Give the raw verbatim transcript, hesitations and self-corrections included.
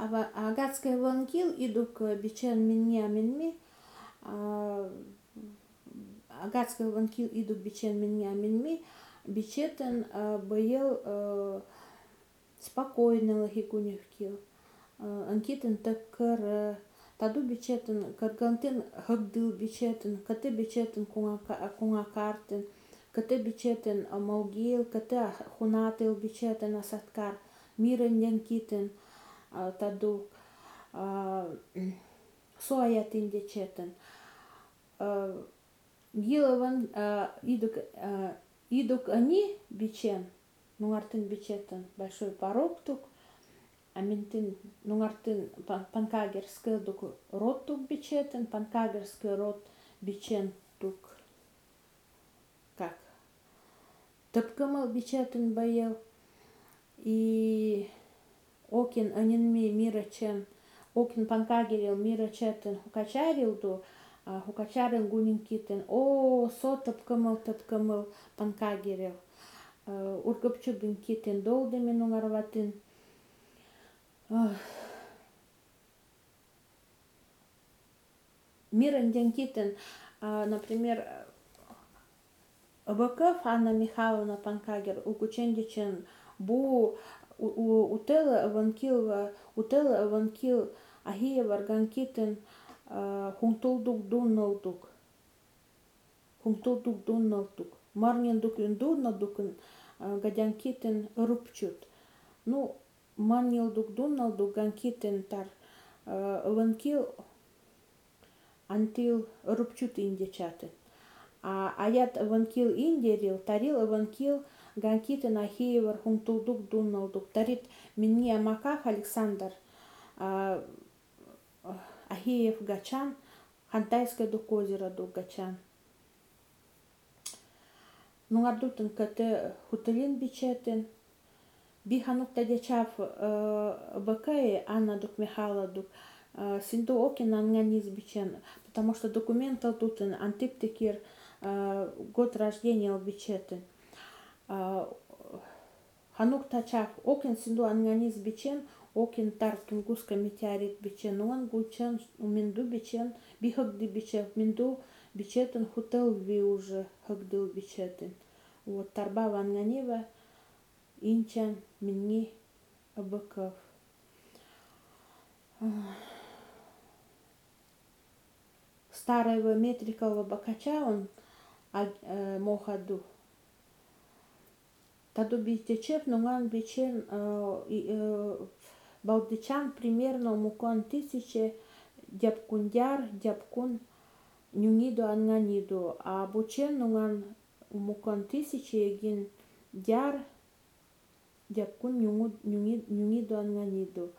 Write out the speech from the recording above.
ава агатская ванкил идук бичен минни аминми агатская ванкил идук бичен минни аминми бичетен был спокойно лахикуневкил анкитен таккар таду бичетен каргантен хагдыл бичетен кате бичетен кунгакартен кате бичетен малгил кате хунатыл бичетен асаткар мирен янкитен таду соаятин дечетен гилован идук идук они бичен нуартын бичетен большой порог тук аминтин нуартын панкагерский дук рот тук бичетен панкагерский рот бичен тук как тыпкамал бичетен боел и окин анинми мирачен окин панкагерил мирачетен хукачарилду хукачарин гунинкитен о со тыпкамал тыпкамал панкагерил ургапчубин китен долдеми нуарватын мирен денкитен например Быков Анна Михайловна Панкагер укучендичен бу утела ванкил утела ванкил ахия варганкитен хунтулдук дунналдук хунтулдук дунналдук марнин дукин дунналдукин гадянкитен рупчут ну маннилдук дунналдук ганкитен тар ванкил антил рупчут индечаты а аят ванкил индерил тарил ванкил ганкитен ахиевар хунтулдук дунналдук тарит минни амаках Александр ахиев гачан хантайская дук озера дук гачан нугардутын кате хутылин бичетен биханук тадечав бакае Анна дук Михайла дук синду окин анганиз бичен потому что документал тутын антиптекир год рождения бичетен ханук тачав окин синду анганиз бичен окин тар тунгуска метеорит бичен он гучен минду бичен бихагды бичен минду бичетен хутел ви уже хагдыл бичетен вот тарба ванганева инчан минни Быков старого метрикова бакача он мохаду таду бичечев нуган бичен балдычан примерно мукон тысячи дяпкундяр дяпкун нюниду анганиду а бучен нуган мукон тысячи егин дяр дяпкун нюниду анганиду